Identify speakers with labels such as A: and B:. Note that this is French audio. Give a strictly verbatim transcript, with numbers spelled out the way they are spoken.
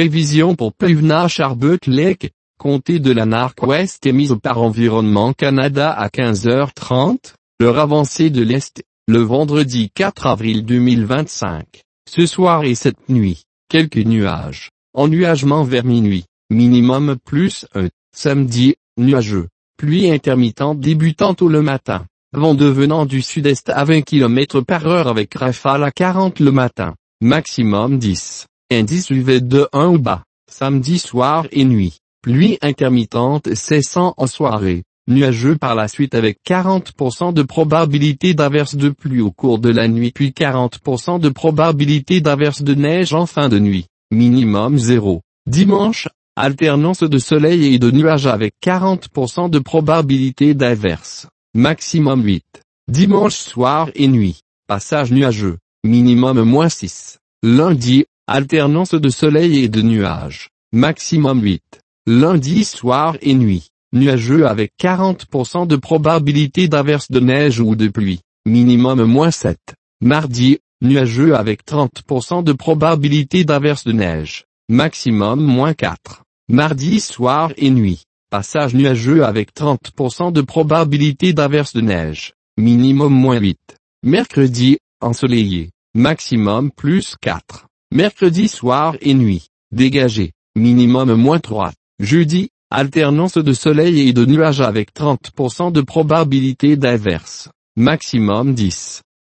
A: Prévision pour Plevna-Sharbuck Lake, comté de Lanark Ouest émise par Environnement Canada à quinze heures trente, l'heure avancée de l'Est, le vendredi quatre avril deux mille vingt-cinq. Ce soir et cette nuit, quelques nuages. Ennuagement vers minuit, minimum plus un. Samedi, nuageux. Pluie intermittente débutant tôt le matin. Vent devenant du sud-est à vingt kilomètres par heure avec rafale à quarante le matin. Maximum dix. Indice U V de un ou bas. Samedi soir et nuit. Pluie intermittente cessant en soirée. Nuageux par la suite avec quarante pour cent de probabilité d'averse de pluie au cours de la nuit puis quarante pour cent de probabilité d'averse de neige en fin de nuit. Minimum zéro. Dimanche, alternance de soleil et de nuages avec quarante pour cent de probabilité d'averse. Maximum huit. Dimanche soir et nuit. Passage nuageux. Minimum moins six. Lundi, alternance de soleil et de nuages. Maximum huit. Lundi soir et nuit. Nuageux avec quarante pour cent de probabilité d'averse de neige ou de pluie. Minimum moins sept. Mardi, nuageux avec trente pour cent de probabilité d'averse de neige. Maximum moins quatre. Mardi soir et nuit. Passage nuageux avec trente pour cent de probabilité d'averse de neige. Minimum moins huit. Mercredi, ensoleillé. Maximum plus quatre. Mercredi soir et nuit. Dégagé. Minimum moins trois. Jeudi, alternance de soleil et de nuages avec trente pour cent de probabilité d'averse. Maximum dix.